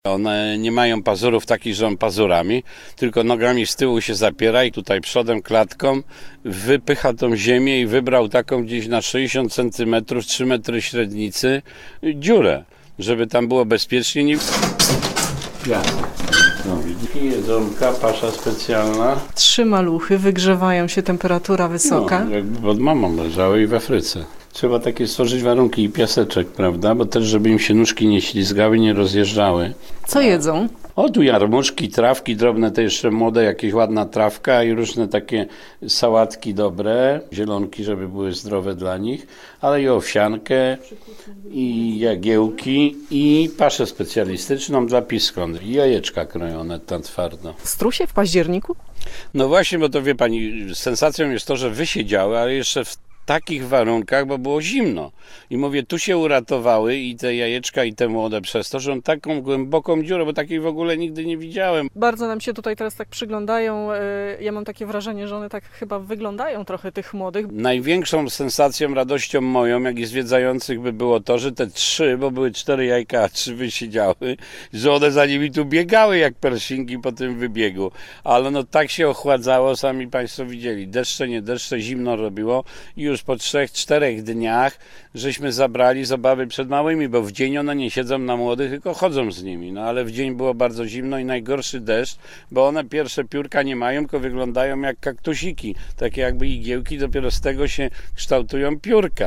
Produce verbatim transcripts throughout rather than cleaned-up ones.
One nie mają pazurów takich, że on pazurami, tylko nogami z tyłu się zapiera i tutaj przodem klatką wypycha tą ziemię i wybrał taką gdzieś na sześćdziesiąt centymetrów, trzy metry średnicy dziurę, żeby tam było bezpiecznie. Nie... Ja. No, widzicie, jedzonka, pasza specjalna. Trzy maluchy, wygrzewają się, temperatura wysoka. No, jakby pod mamą leżały i w Afryce. Trzeba takie stworzyć warunki i piaseczek, prawda? Bo też, żeby im się nóżki nie ślizgały, nie rozjeżdżały. Co jedzą? O, tu jarmużki, trawki drobne, te jeszcze młode, jakieś ładna trawka i różne takie sałatki dobre, zielonki, żeby były zdrowe dla nich, ale i owsiankę, i jagiełki, i paszę specjalistyczną dla piskąt, i jajeczka krojone tam twardo. Strusie w październiku? No właśnie, bo to wie pani, sensacją jest to, że wysiedziały, ale jeszcze w takich warunkach, bo było zimno. I mówię, tu się uratowały i te jajeczka, i te młode przez to, że on taką głęboką dziurę, bo takiej w ogóle nigdy nie widziałem. Bardzo nam się tutaj teraz tak przyglądają. Ja mam takie wrażenie, że one tak chyba wyglądają trochę, tych młodych. Największą sensacją, radością moją, jak i zwiedzających by było to, że te trzy, bo były cztery jajka, a trzy wysiedziały, że one za nimi tu biegały jak persinki po tym wybiegu. Ale no tak się ochładzało, sami państwo widzieli. Deszcze, nie deszcze, zimno robiło i już po trzech, czterech dniach żeśmy zabrali z obawy przed małymi, bo w dzień one nie siedzą na młodych, tylko chodzą z nimi. No ale w dzień było bardzo zimno i najgorszy deszcz, bo one pierwsze piórka nie mają, tylko wyglądają jak kaktusiki. Takie jakby igiełki, dopiero z tego się kształtują piórka.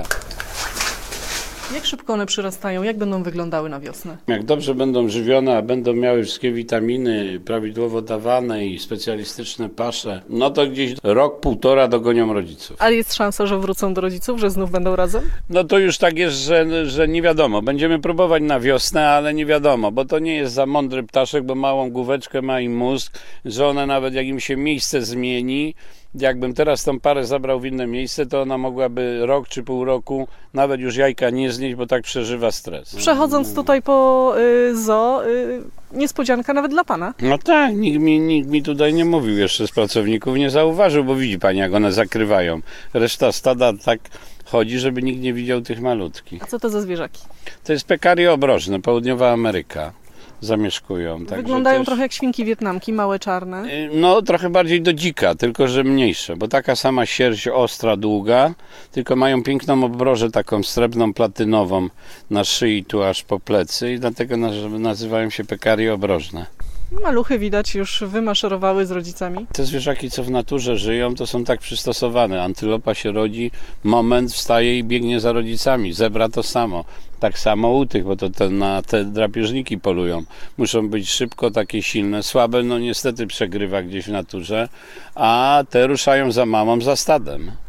Jak szybko one przyrastają? Jak będą wyglądały na wiosnę? Jak dobrze będą żywione, a będą miały wszystkie witaminy prawidłowo dawane i specjalistyczne pasze, no to gdzieś rok, półtora dogonią rodziców. Ale jest szansa, że wrócą do rodziców, że znów będą razem? No to już tak jest, że, że nie wiadomo. Będziemy próbować na wiosnę, ale nie wiadomo, bo to nie jest za mądry ptaszek, bo małą główeczkę ma i mózg, że one nawet jak im się miejsce zmieni, jakbym teraz tą parę zabrał w inne miejsce, to ona mogłaby rok czy pół roku nawet już jajka nie znieść, bo tak przeżywa stres. Przechodząc tutaj po y, zoo, y, niespodzianka nawet dla pana. No tak, nikt mi, nikt mi tutaj nie mówił jeszcze z pracowników, nie zauważył, bo widzi pani, jak one zakrywają. Reszta stada tak chodzi, żeby nikt nie widział tych malutkich. A co to za zwierzaki? To jest pekarie obrożne, Południowa Ameryka. Zamieszkują. Wyglądają też... trochę jak świnki wietnamki, małe, czarne. No, trochę bardziej do dzika, tylko że mniejsze, bo taka sama sierść ostra, długa, tylko mają piękną obrożę taką srebrną, platynową na szyi, tu aż po plecy i dlatego nazywają się pekarie obrożne. Maluchy widać już wymaszerowały z rodzicami. Te zwierzaki, co w naturze żyją, to są tak przystosowane. Antylopa się rodzi, moment wstaje i biegnie za rodzicami. Zebra to samo. Tak samo u tych, bo to te, na te drapieżniki polują. Muszą być szybko takie silne. Słabe, no niestety przegrywa gdzieś w naturze, a te ruszają za mamą, za stadem.